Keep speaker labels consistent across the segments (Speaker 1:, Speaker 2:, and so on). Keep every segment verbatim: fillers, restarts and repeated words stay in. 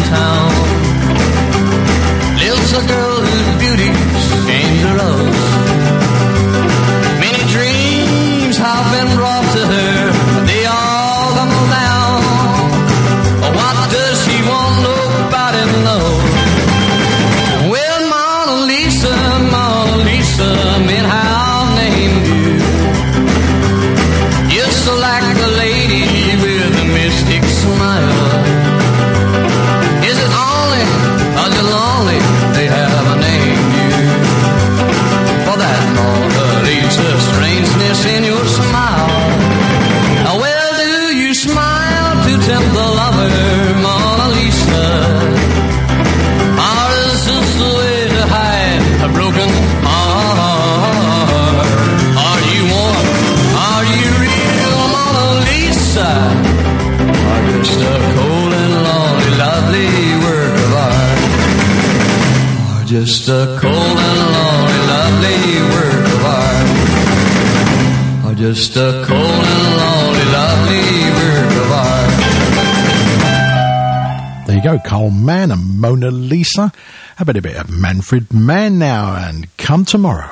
Speaker 1: town. Lives a girl whose beauty seems to rose. Many dreams have been brought to her, but they all come down. What does she want? Nobody knows. Well, Mona Lisa, Mona Lisa, men have named you. You're so like a lady with a mystic smile. Is it only, are you lonely, they have named you? For that Mona Lisa strangeness in your smile. Well, do you smile to tempt the lover, Mona Lisa? Or is this the way to hide a broken heart? Are you warm? Are you real, Mona Lisa? Or just a cold and lonely, lovely work of art? Or just a cold and lonely, lovely work of art? Or just a cold and lonely, lovely work of art?
Speaker 2: There you go, Cole Mann and Mona Lisa. How about a bit of Manfred Mann now and Come Tomorrow?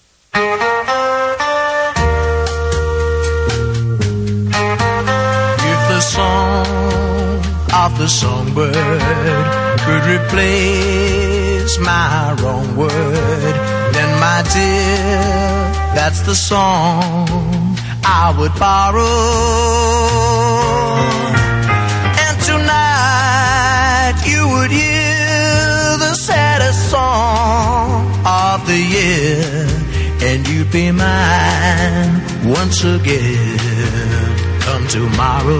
Speaker 3: If the song of the songbird could replace my wrong word, then my dear, that's the song I would borrow. And tonight you would hear the saddest song of the year, and you'd be mine once again come tomorrow.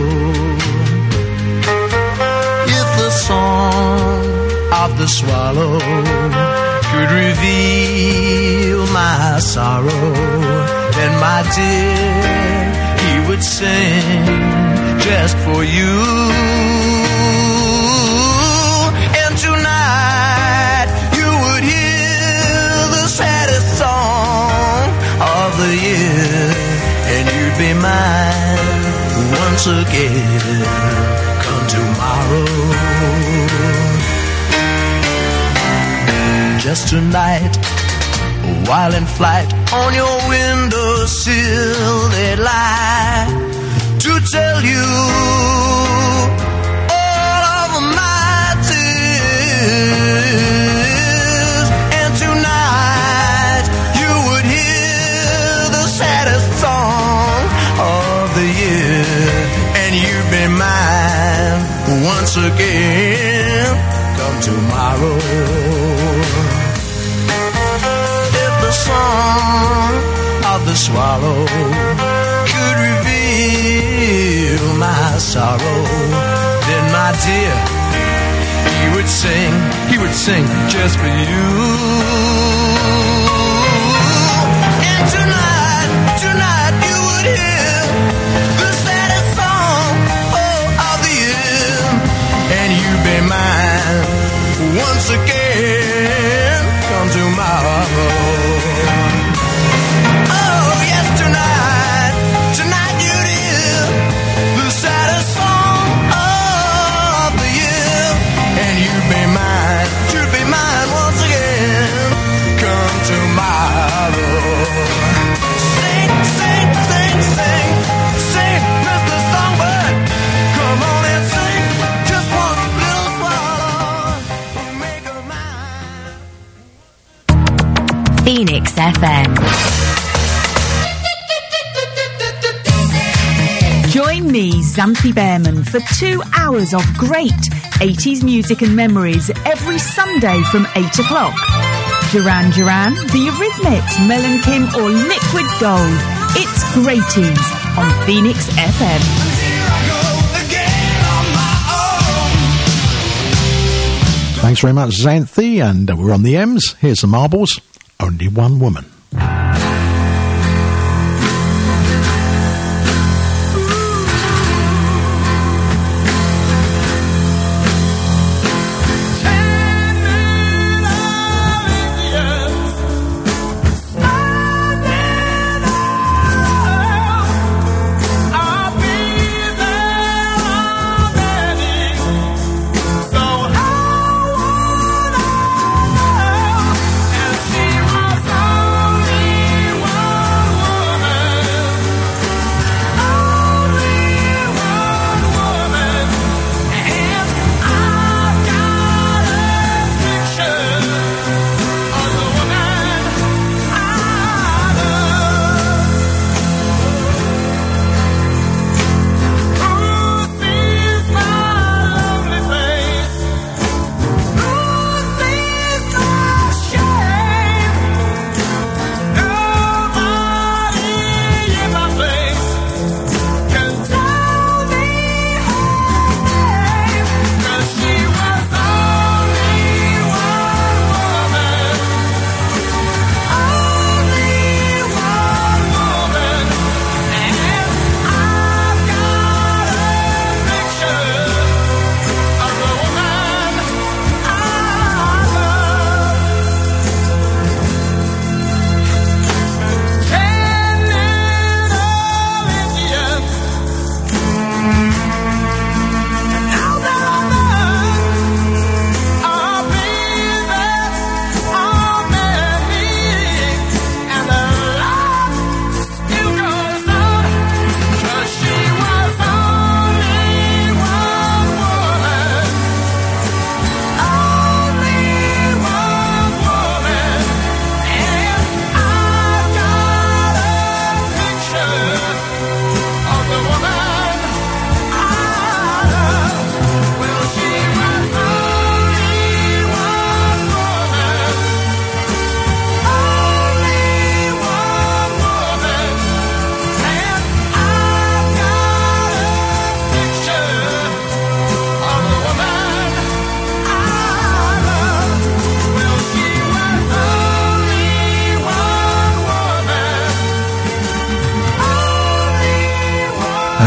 Speaker 3: If the song of the swallow could reveal my sorrow, then my dear, he would sing just for you. And tonight you would hear the saddest song of the year, and you'd be mine once again come tomorrow. Just tonight, while in flight on your windowsill, they'd lie to tell you all of my tears. And tonight you would hear the saddest song of the year, and you've been mine once again come tomorrow. If the song of the swallow could reveal my sorrow, then my dear, he would sing, he would sing just for you. And tonight, tonight you would hear the saddest song oh, of the year, and you'd be mine once again come tomorrow. Oh yes, tonight, tonight you'd hear the saddest song of the year, and you'd be mine, you'd be mine once again come tomorrow. Sing, sing, sing, sing, sing, Mister Songbird, come on and sing just one little swallow, make her mine.
Speaker 4: Phoenix F M. Join me, Xanthi Behrman, for two hours of great eighties music and memories every Sunday from eight o'clock. Duran Duran, The Eurythmics, Mel and Kim, or Liquid Gold. It's Greaties on Phoenix F M.
Speaker 2: Thanks very much, Xanthi, and we're on the M's. Here's the Marbles, Only One Woman.
Speaker 5: So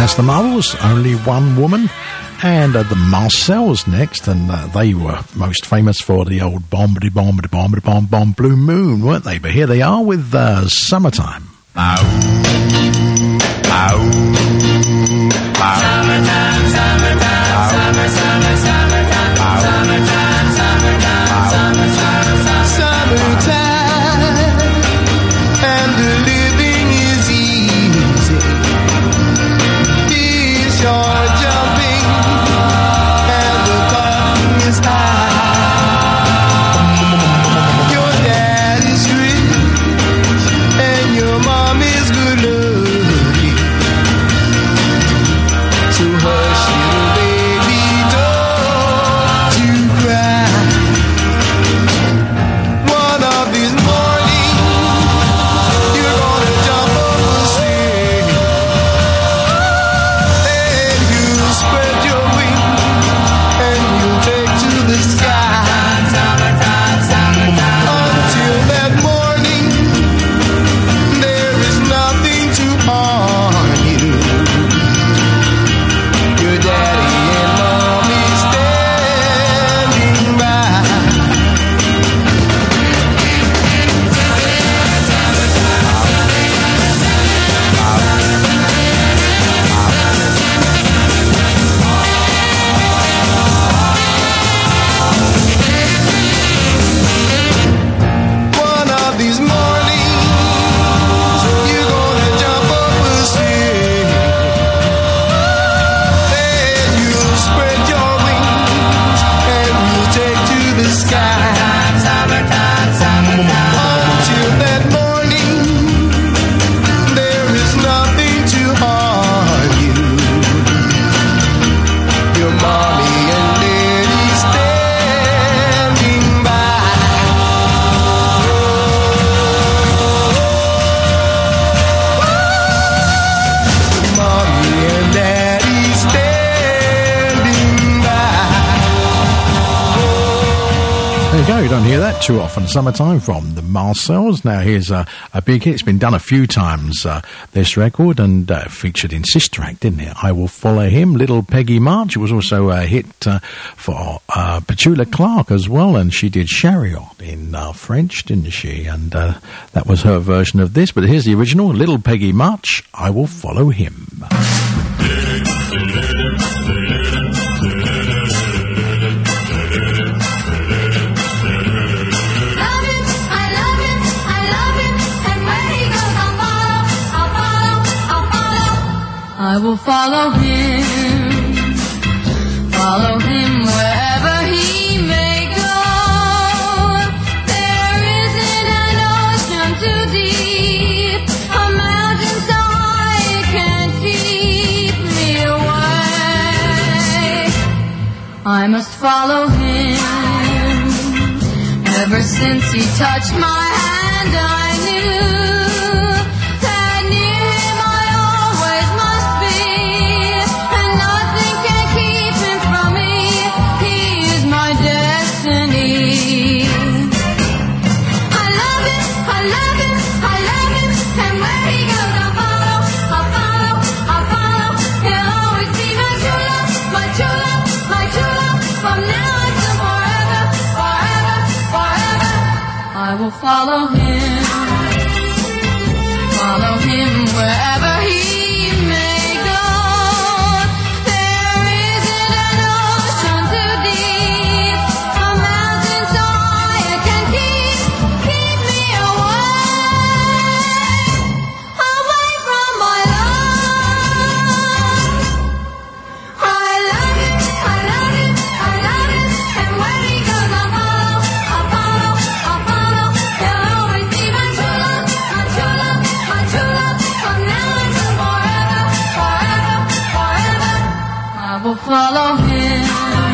Speaker 2: That's the Marvels, Only One Woman, and uh, the Marcells next, and uh, they were most famous for the old bombity bombity bombity bomb bomb Blue Moon, weren't they? But here they are with uh, Summertime.
Speaker 3: Ow. Ow. Ow. Summertime, summertime, summer, summer, summertime, summertime, summertime, summertime, summertime, and the living is easy. These are jumping, and the cotton is high. Your dad is rich, and your mom is good looking. So hush, little baby, don't you cry. One of these mornings, you're gonna jump up and sing, and you'll spread your wings, and you'll take to the sky. Until that morning, there is nothing to harm you. Your daddy and mommy standing by. One of these mornings, you're gonna jump up and sing, and you'll spread your wings, and you'll take to the sky. Until that morning, there is nothing to harm you. Your mommy and daddy standing by. Mommy and daddy standing by.
Speaker 2: There you go, you don't hear that too often. Summertime from the Marcells. Now here's a, a big hit. It's been done a few times, uh, this record, and uh, featured in Sister Act, didn't it? I Will Follow Him, Little Peggy March. It was also a hit uh, for uh, Petula Clark as well, and she did Chariot in uh, French, didn't she? And uh, that was her version of this, but here's the original, Little Peggy March, I Will Follow Him.
Speaker 5: Love him, I love him, I love him, and where he goes I'll follow, I'll follow, I'll follow. I will follow him, follow him wherever he may go. There isn't an ocean too deep, a mountain so high it can't keep me away. I must follow him. Ever since he touched my hand, I knew that near him I always must be, and nothing can keep him from me. He is my destiny. I love him, I love him, I love him, and where he goes I'll follow, I'll follow, I'll follow. He'll always be my true love, my true love, my true love, from now until forever, forever, forever. I will follow him, follow him wherever he may go. There isn't an ocean too deep, a mountain so high it can keep, keep me away, away from my love. I love him, I love him, I love him, and where he goes I'll follow, I'll follow, I'll follow. He'll always be my true love, my true love, my true love, from now until forever, forever, forever. I will follow him,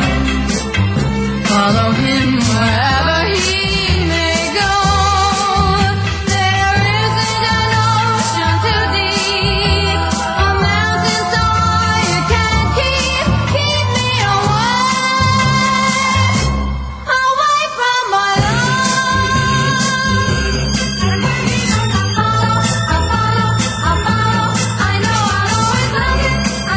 Speaker 5: follow him wherever he may go. There isn't an ocean too deep, a mountain so high it can't keep, keep me away, away from my love. And where he goes I'll follow, I'll follow, I'll follow. I know I'll always love him, I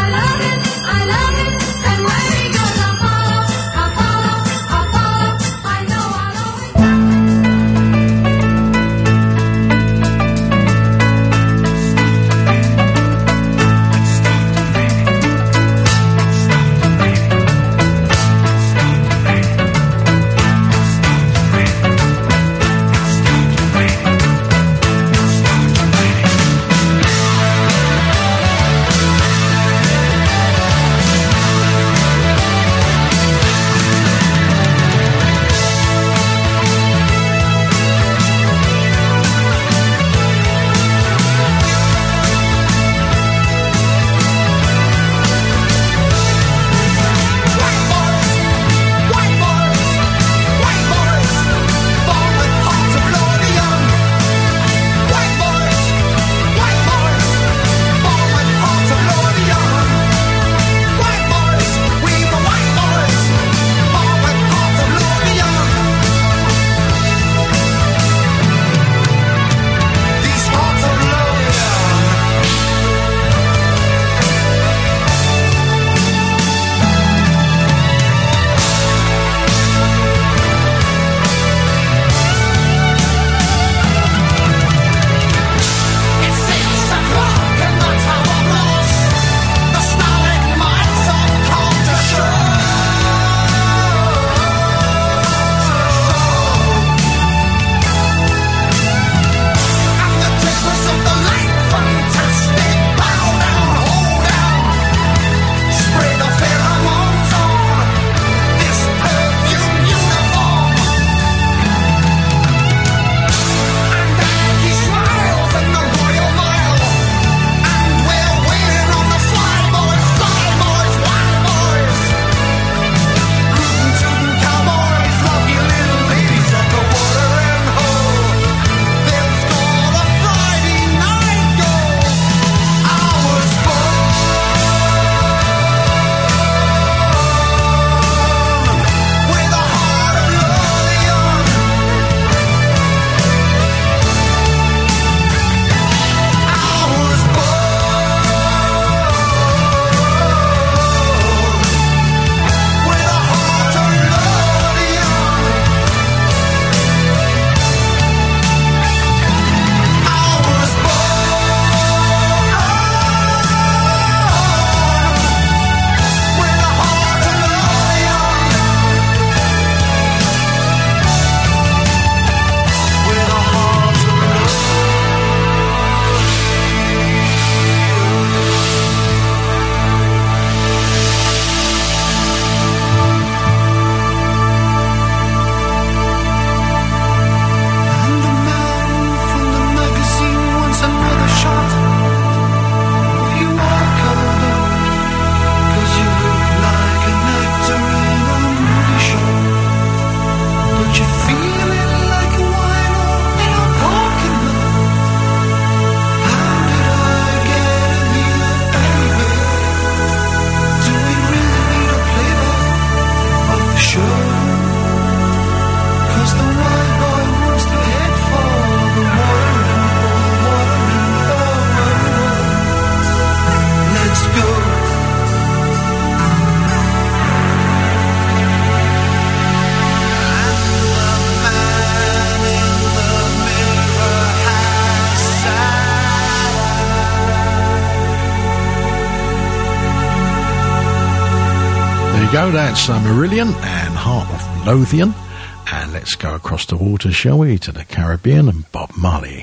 Speaker 2: Go, that's uh, Marillion and Heart of Lothian. And let's go across the water, shall we, to the Caribbean and Bob Marley.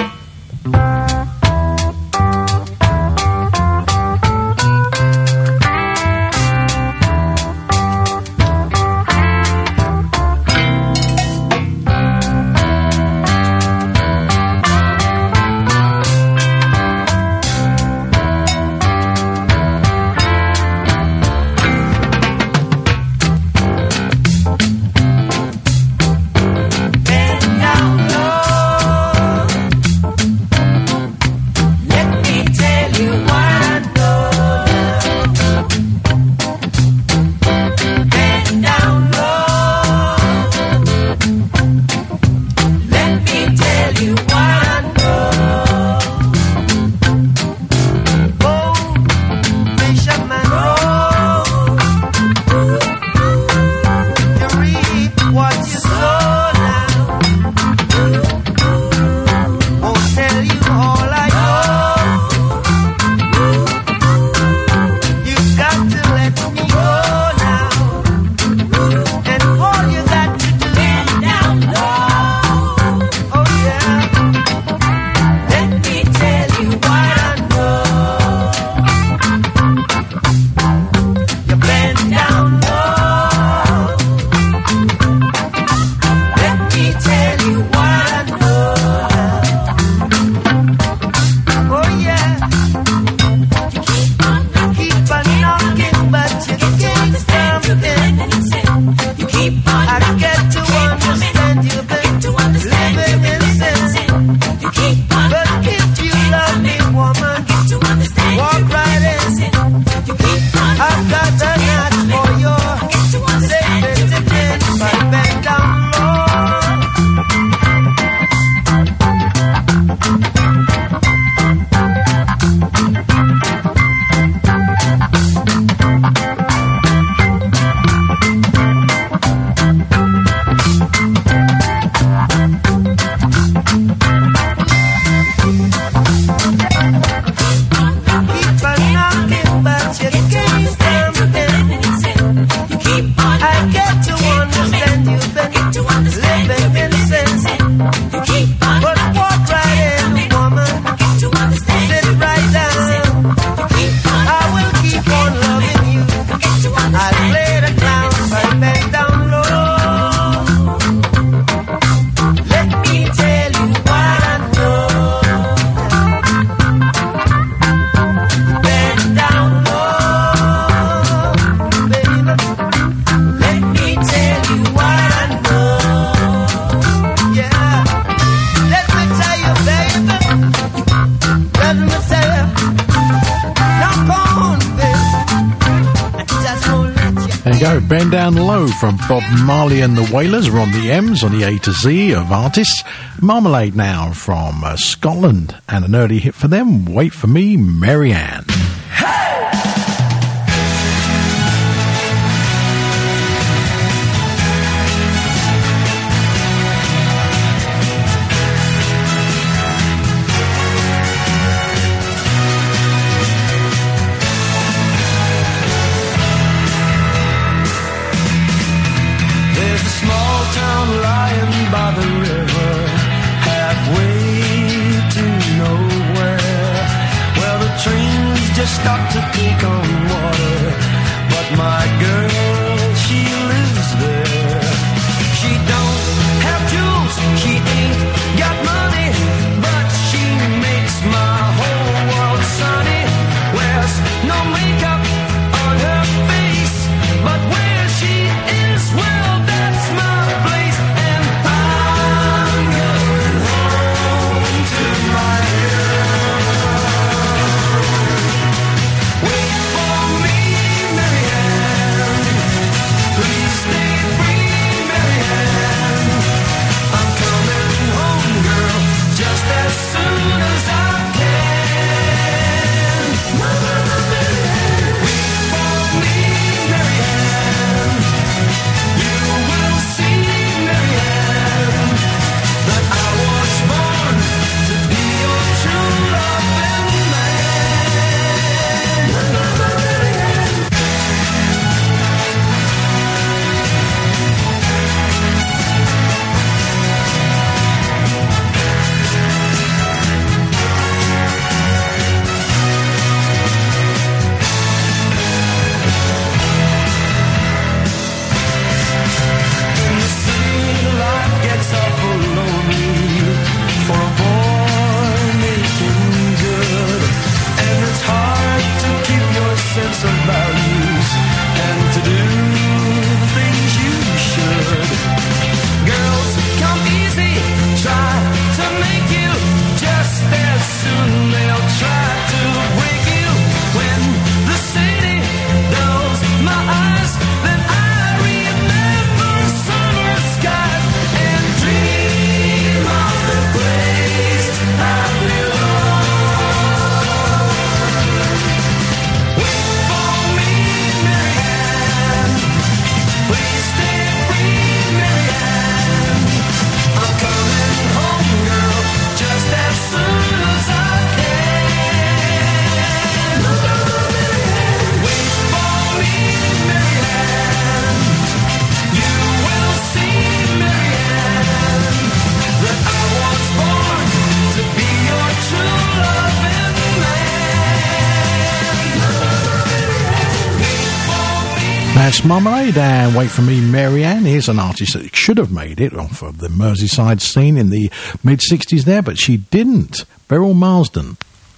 Speaker 2: Bend Down Low from Bob Marley and the Wailers. We're on the M's, on the A to Z of artists. Marmalade now from uh, Scotland, and an early hit for them, Wait For Me, Marianne.
Speaker 3: Stop to take on water, but my girl, she lives there. She don't have jewels, she ain't got money, but she makes my whole world sunny. Wears no makeup on her face, but where she is, well, that's my place. And I'm going home to my girl. Wait for
Speaker 2: That's Marmalade and Wait For Me, Marianne. Here's an artist that should have made it off of the Merseyside scene in the mid-sixties there, but she didn't. Beryl Marsden.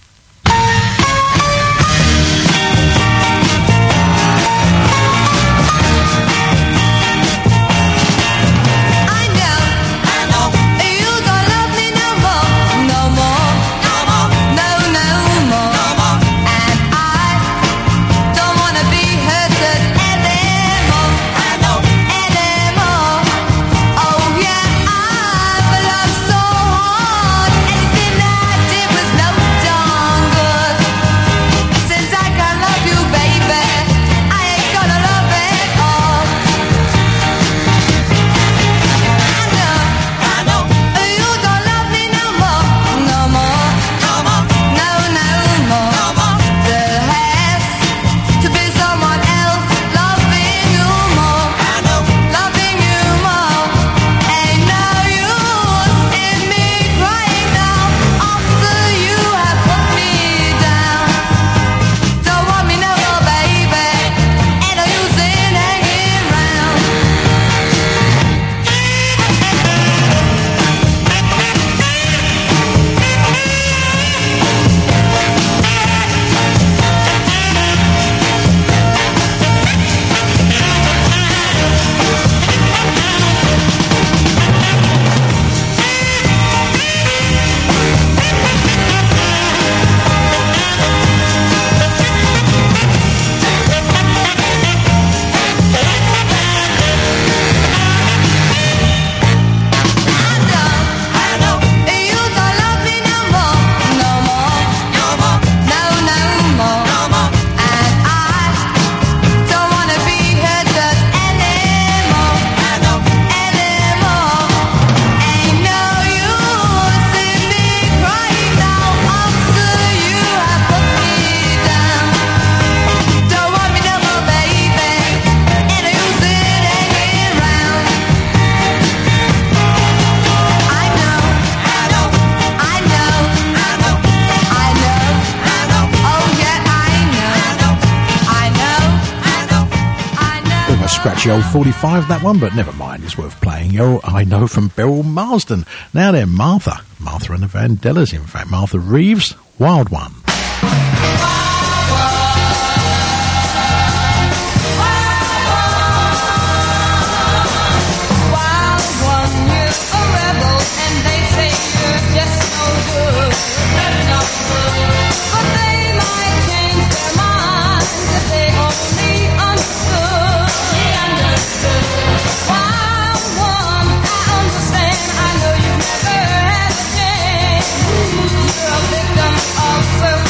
Speaker 2: Scratchy old forty-five, that one, but never mind, it's worth playing. Yo, I Know from Beryl Marsden. Now then, Martha. Martha and the Vandellas, in fact. Martha Reeves, Wild One.
Speaker 5: Victim of circumstance.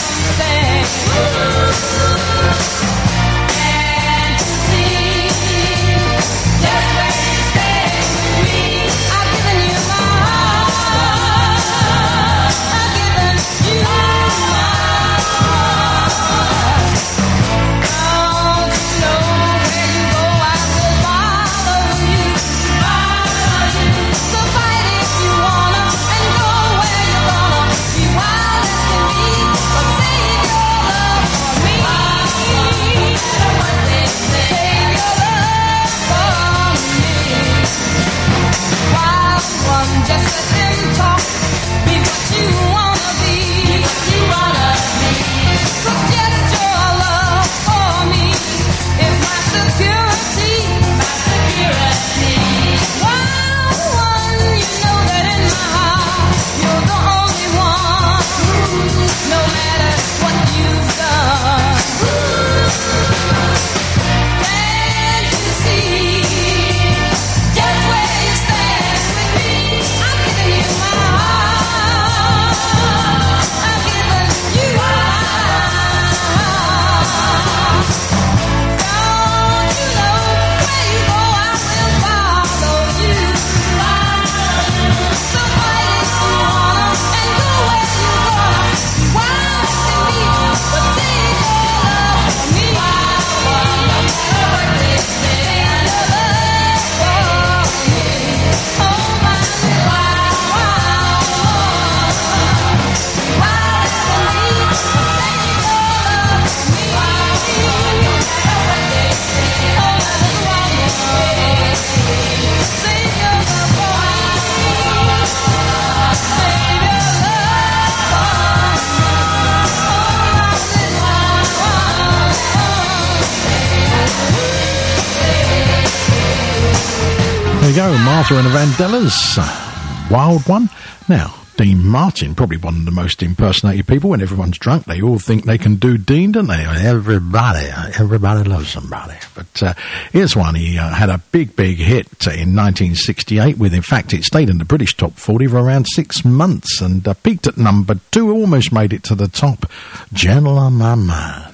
Speaker 2: go, Martha and the Vandellas. Uh, wild one. Now, Dean Martin, probably one of the most impersonated people. When everyone's drunk, they all think they can do Dean, don't they? Everybody, everybody loves somebody. But uh, here's one. He uh, had a big, big hit in nineteen sixty-eight with, in fact, it stayed in the British top forty for around six months and uh, peaked at number two, almost made it to the top. Gentle on My Mind.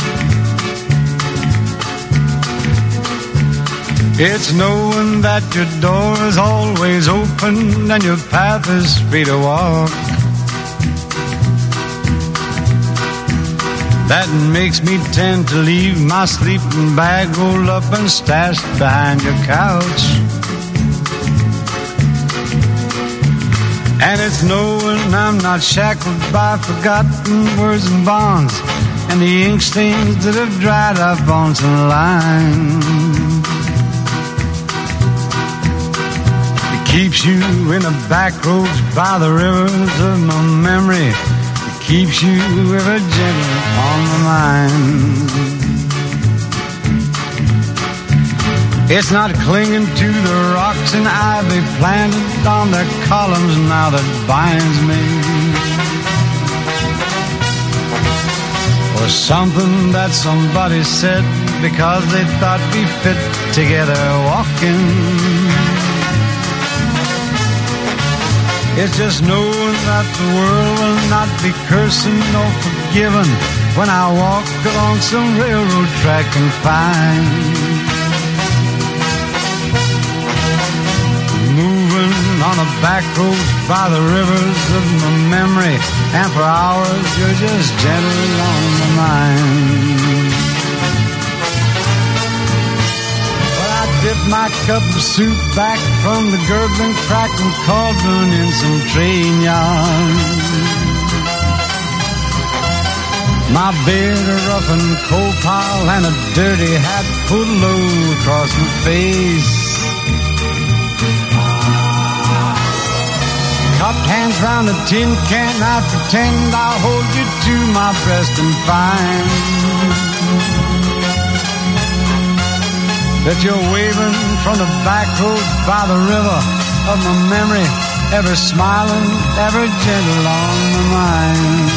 Speaker 6: It's knowing that your door is always open and your path is free to walk. That makes me tend to leave my sleeping bag rolled up and stashed behind your couch. And it's knowing I'm not shackled by forgotten words and bonds and the ink stains that have dried up on some lines. Keeps you in the back roads by the rivers of my memory. It keeps you ever gentle on my mind. It's not clinging to the rocks and ivy planted on their columns now that binds me. Or something that somebody said because they thought we fit together walking. It's just knowing that the world will not be cursing nor forgiven when I walk along some railroad track and find moving on the back roads by the rivers of my memory, and for hours you're just gentle on my mind. Dip my cup of soup back from the gurgling, crackling cauldron in some train yarn. My beard a roughened coal pile and a dirty hat pulled low across my face. Cupped hands round a tin can, I pretend I'll hold you to my breast and find that you're waving from the back roads by the river of my memory, ever smiling, ever gentle on my mind.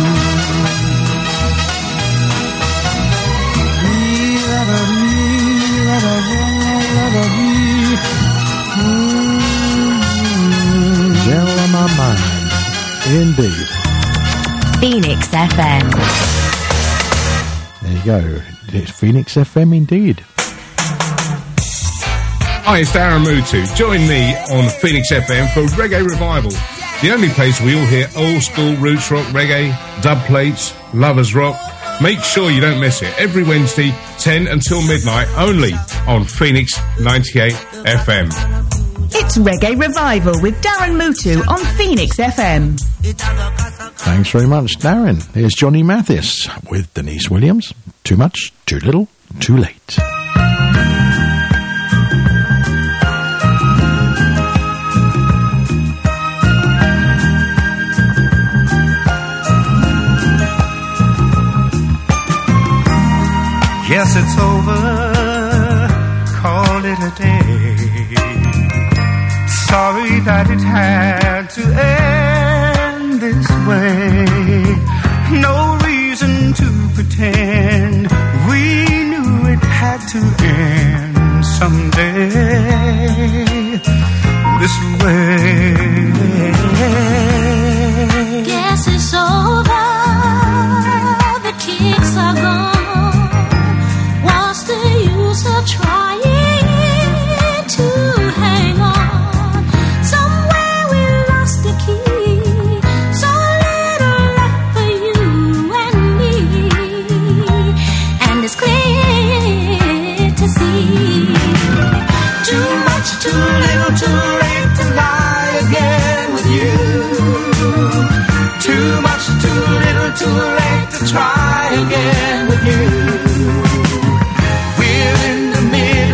Speaker 2: Gentle on my mind, indeed.
Speaker 7: Phoenix F M.
Speaker 2: There you go. It's Phoenix F M indeed.
Speaker 8: Hi, it's Darren Mutu. Join me on Phoenix F M for Reggae Revival, the only place we all hear old school roots rock reggae, dub plates, lovers rock. Make sure you don't miss it. Every Wednesday, ten until midnight, only on Phoenix ninety-eight F M.
Speaker 4: It's Reggae Revival with Darren Mutu on Phoenix F M.
Speaker 2: Thanks very much, Darren. Here's Johnny Mathis with Denise Williams. Too much, too little, too late.
Speaker 6: Yes, it's over, call it a day. Sorry that it had to end this way. No reason to pretend, we knew it had to end someday this way.
Speaker 5: Guess it's over, the kicks are gone. So trying to hang on. Somewhere we lost the key. So little left for you and me. And it's clear to see. Too much, too little, too late to lie again with you. Too much, too little, too late to try again with you.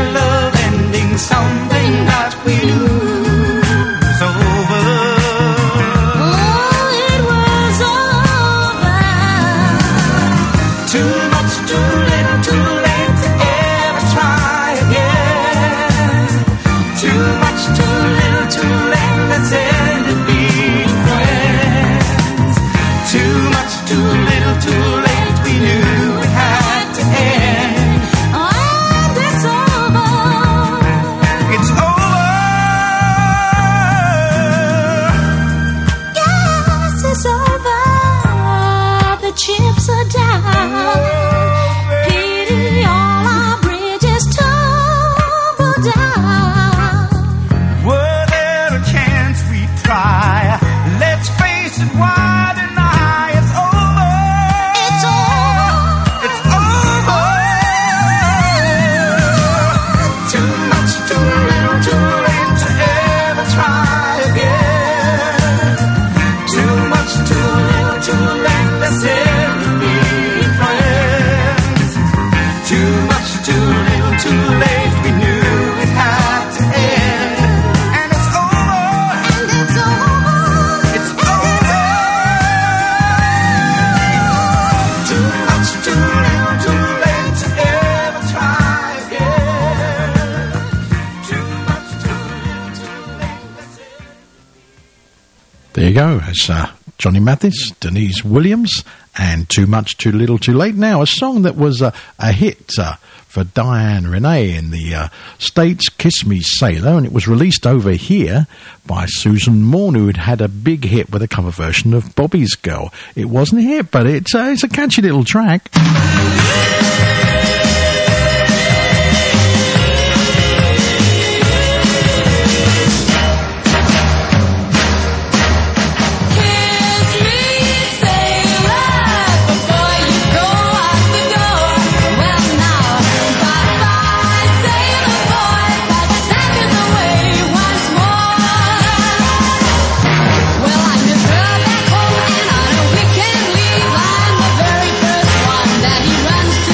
Speaker 2: There you go. It's uh, Johnny Mathis, Denise Williams, and Too Much, Too Little, Too Late. Now, a song that was uh, a hit uh, for Diane Renee in the uh, States, Kiss Me Sailor, and it was released over here by Susan Morn, who had had a big hit with a cover version of Bobby's Girl. It wasn't a hit, but it's, uh, it's a catchy little track.
Speaker 5: That he runs to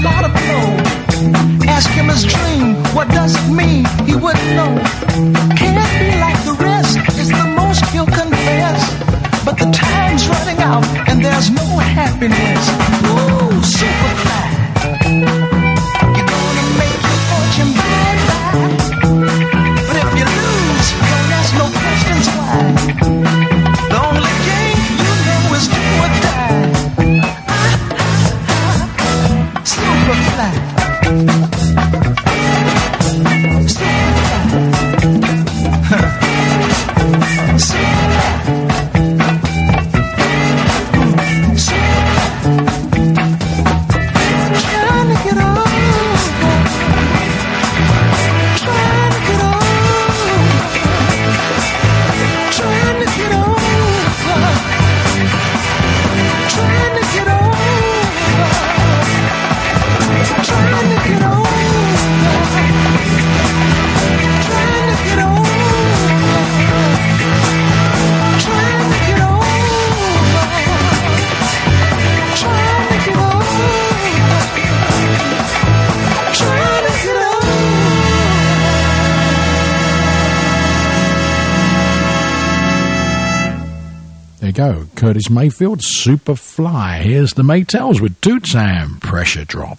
Speaker 9: lot of flow. Ask him his dream, what does it mean? He wouldn't know. Can't be like the rest, it's the most he'll confess. But the time's running out and there's no happiness. Ooh, super fly. You're gonna make your fortune by and by. But if you lose, don't ask no questions why. The only game you know is do or die. Super fly.
Speaker 2: Go. Curtis Mayfield, Superfly. Here's the Maytals with Toots and Pressure Drop.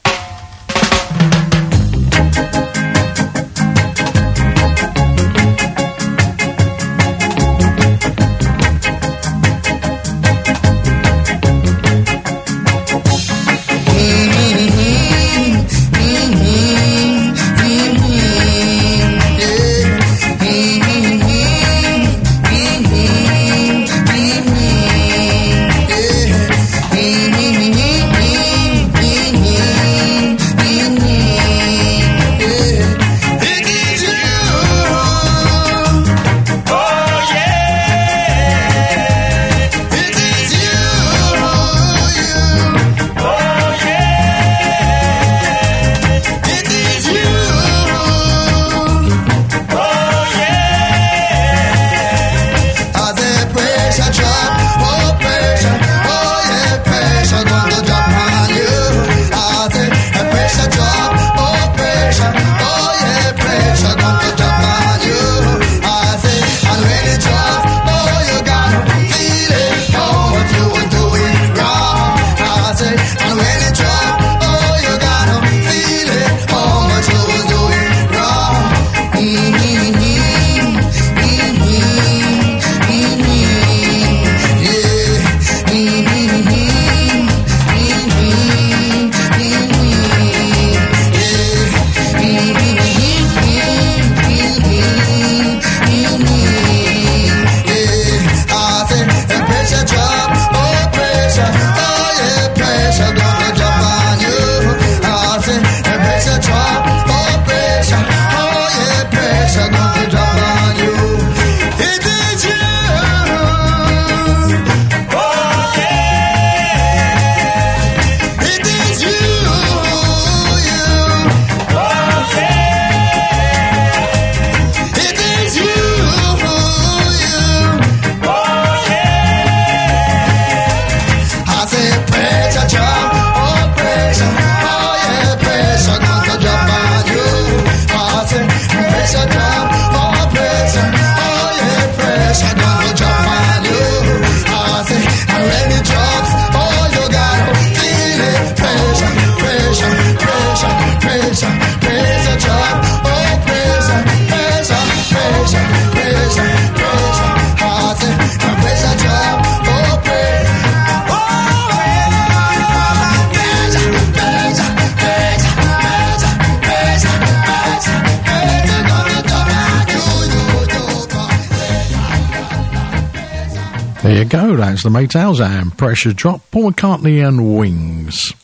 Speaker 2: There you go, that's the Maytals and Pressure Drop, Paul McCartney and Wings.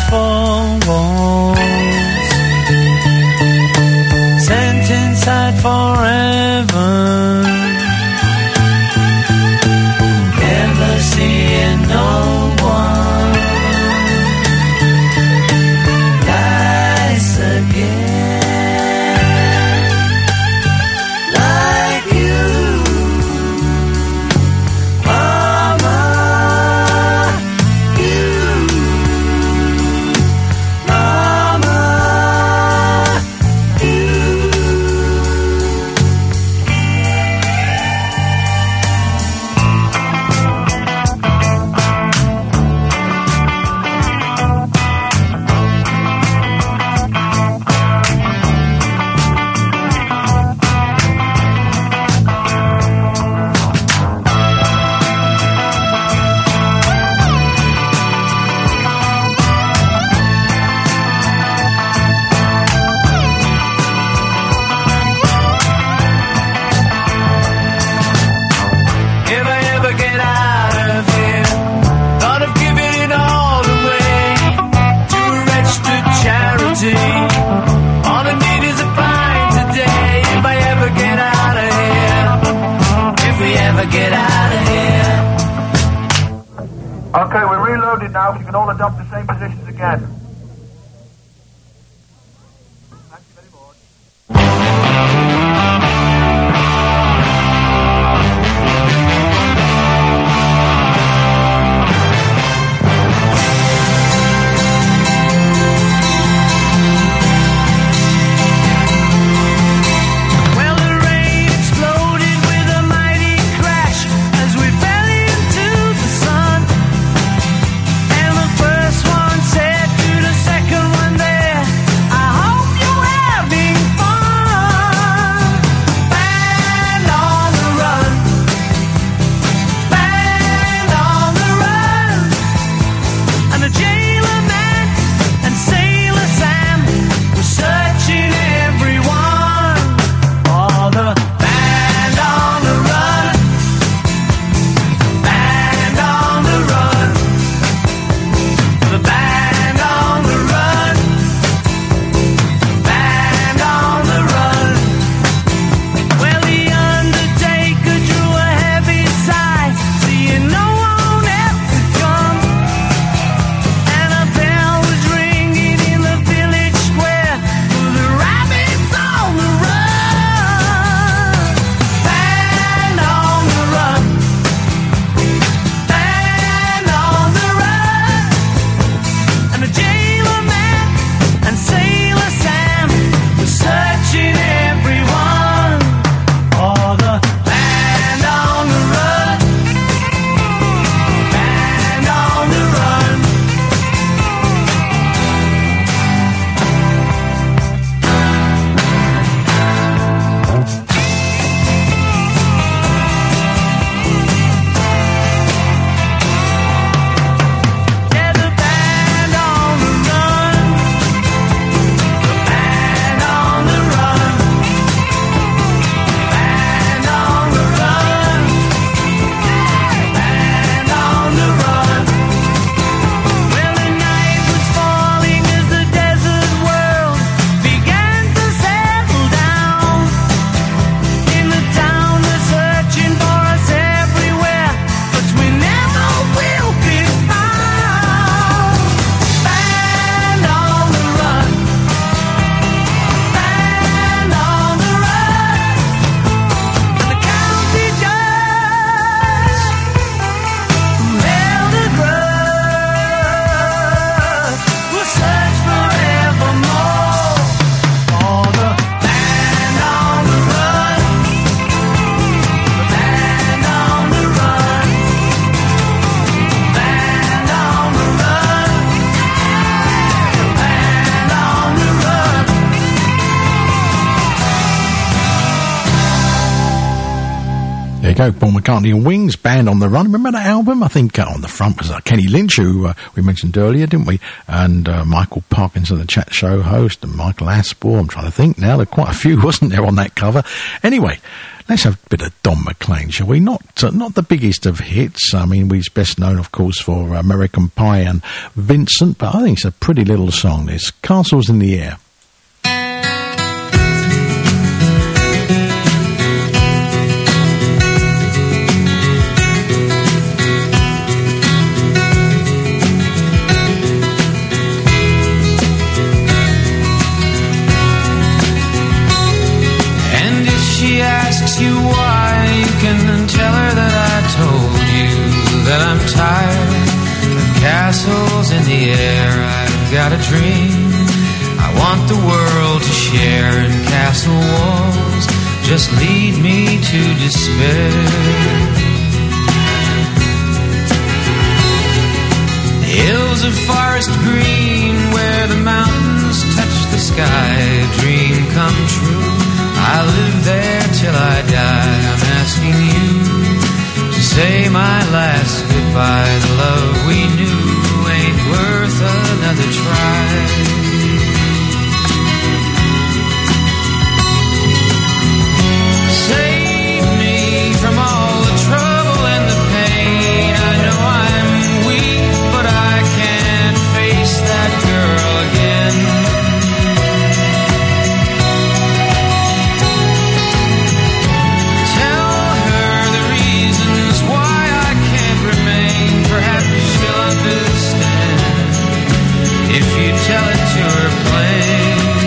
Speaker 10: four walls, sent inside forever, never seeing no one nice again like you, Mama. All I need is a pint today. If I ever get out of here, if we ever get out of here.
Speaker 11: Okay, we're reloaded now. If you can all adopt the same positions again. Thank you very much.
Speaker 10: Second one there, I hope you're having fun.
Speaker 2: you go, Paul McCartney and Wings, Band on the Run. Remember that album? I think uh, on the front was uh, Kenny Lynch, who uh, we mentioned earlier, didn't we? And uh, Michael Parkinson, the chat show host, and Michael Aspel. I'm trying to think now. There were quite a few, wasn't there, on that cover? Anyway, let's have a bit of Don McLean, shall we? Not uh, not the biggest of hits. I mean, he's best known, of course, for American Pie and Vincent, but I think it's a pretty little song, this. Castles in the Air.
Speaker 10: You why, you can tell her that I told you that I'm tired of castles in the air. I've got a dream I want the world to share, and castle walls just lead me to despair. Hills of forest green where the mountains touch the sky, a dream come true. I'll live there till I die. I'm asking you to say my last goodbye. The love we knew ain't worth another try. Save me from all the trouble and the pain. I know I'm weak, but I can't face that girl again. Tell it to her plain.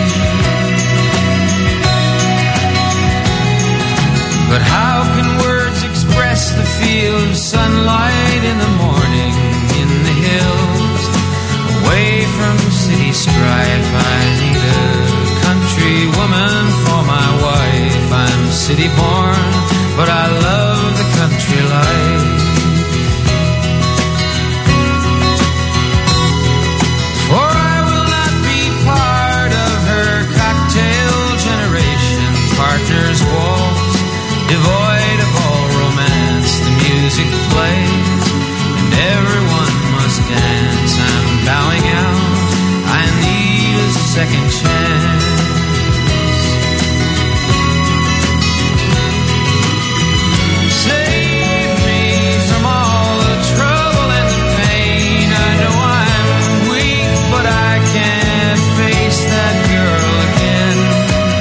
Speaker 10: But how can words express the feel of sunlight in the morning in the hills, away from city strife? I need a country woman for my wife. I'm city born, but I love the country life. Partners waltz, devoid of all romance. The music plays, and everyone must dance. I'm bowing out, I need a second chance. Save me from all the trouble and the pain. I know I'm weak, but I can't face that girl again.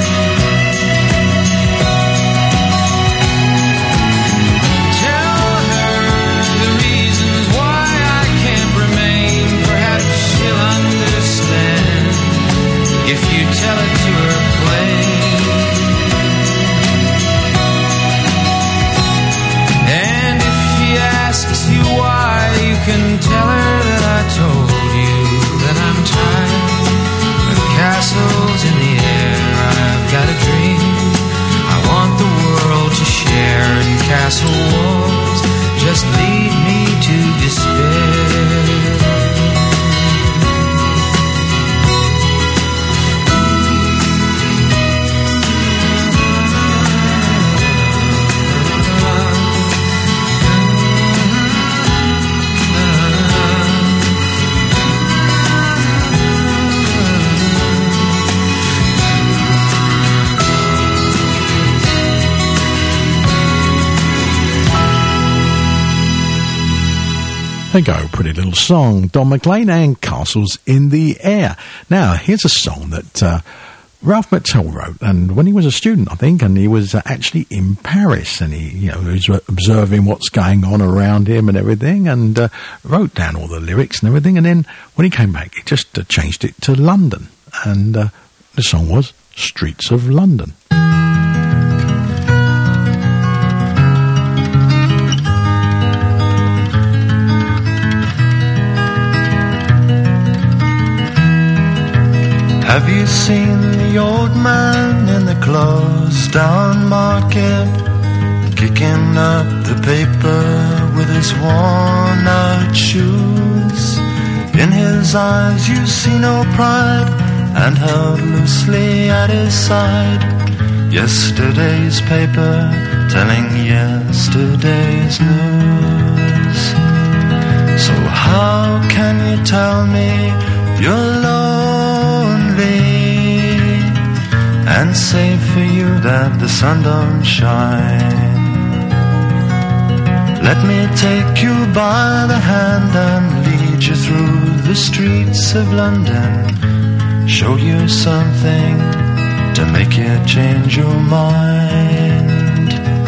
Speaker 10: If you tell it to her plain. And if she asks you why, you can tell her that I told you that I'm tired of castles in the air. I've got a dream I want the world to share, and castle walls just lead me to despair.
Speaker 2: There you go, pretty little song. Don McLean and Castles in the Air. Now, here's a song that uh, Ralph McTell wrote, and when he was a student, I think, and he was uh, actually in Paris, and he, you know, was observing what's going on around him and everything, and uh, wrote down all the lyrics and everything, and then when he came back, he just uh, changed it to London, and uh, the song was Streets of London.
Speaker 6: Have you seen the old man in the closed down market, kicking up the paper with his worn out shoes? In his eyes you see no pride, and held loosely at his side
Speaker 12: Yesterday's paper telling yesterday's news. So how can you tell me you're lonely and say for you that the sun don't shine? Let me take you by the hand and lead you through the streets of London, show you something to make you change your mind.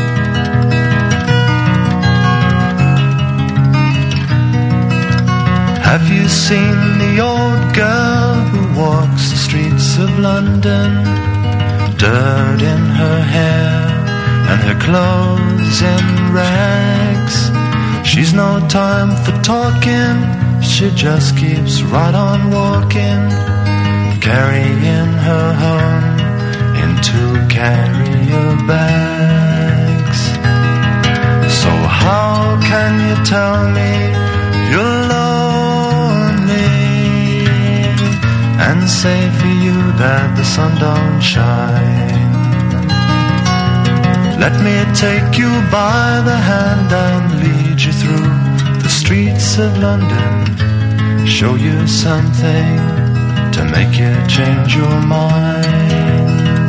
Speaker 12: Have you seen the old girl who walks the streets of London? Dirt in her hair and her clothes in rags. She's no time for talking, she just keeps right on walking, carrying her home in two carrier bags. So how can you tell me you're lonely and say for you that the sun don't shine? Let me take you by the hand and lead you through the streets of London, show you something to make you change your mind.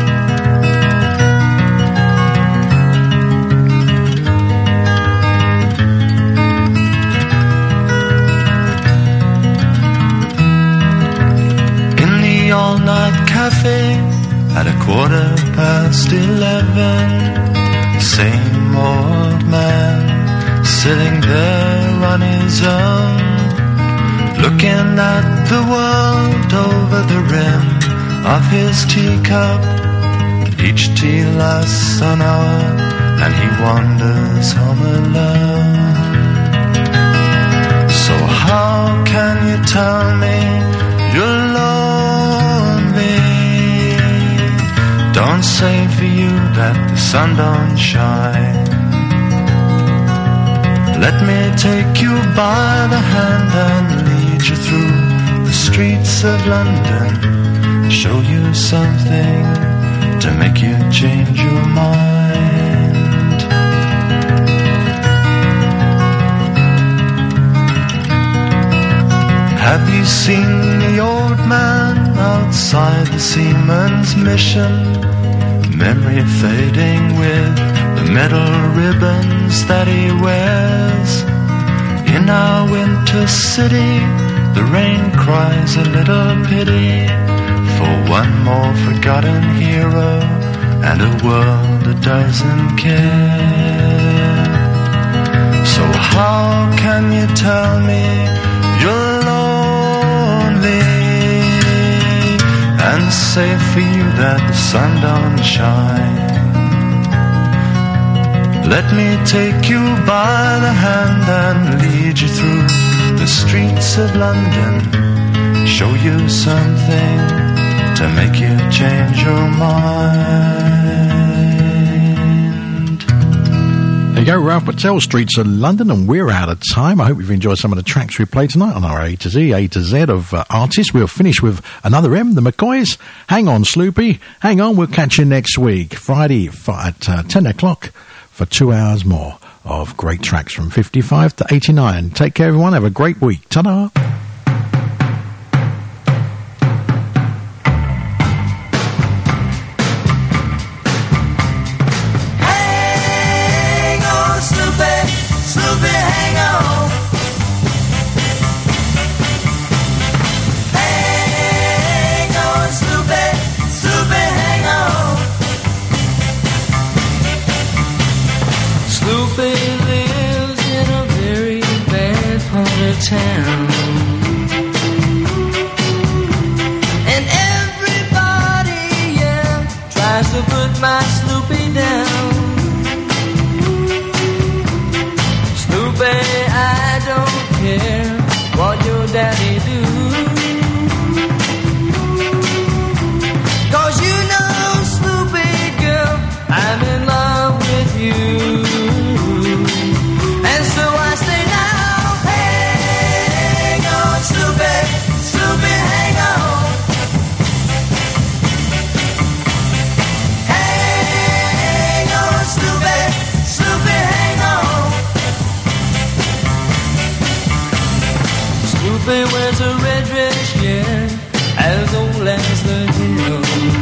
Speaker 12: In the all-night cafe at a quarter past eleven, same old man sitting there on his own, looking at the world over the rim of his teacup. Each tea lasts an hour and he wanders home alone. So how can you tell me you're lonely? Don't say for you that the sun don't shine. Let me take you by the hand and lead you through the streets of London, show you something to make you change your mind. Have you seen the old man outside the Seaman's Mission? Memory fading with the metal ribbons that he wears. In our winter city, the rain cries a little pity for one more forgotten hero and a world that doesn't care. So how can you tell me you're lonely and say for you that the sun don't shine? Let me take you by the hand and lead you through the streets of London, show you something to make you change your mind.
Speaker 2: There you go, Ralph Patel, Streets of London, and we're out of time. I hope you've enjoyed some of the tracks we played tonight on our A to Z, A to Z of uh, artists. We'll finish with another M, the McCoys. Hang on, Sloopy. Hang on, we'll catch you next week, Friday at uh, ten o'clock for two hours more of great tracks from fifty-five to eighty-nine. Take care, everyone. Have a great week. Ta-da.
Speaker 10: Town. And everybody, yeah, tries to put my Sloopy down. Sloopy, I don't care what your daddy do, 'cause you know, Sloopy girl, I'm in love with you. And so I say now, Sloopy, Sloopy, hang on. Snoopy wears a red dress, yeah, as old as the hill.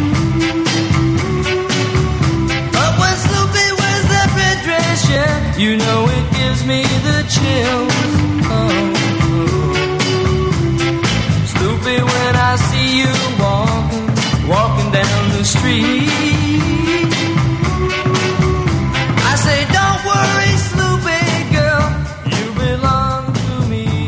Speaker 10: But when Snoopy wears that red dress, yeah, you know it gives me the chills. Oh, oh. Snoopy, when I see you walking, walking down the street,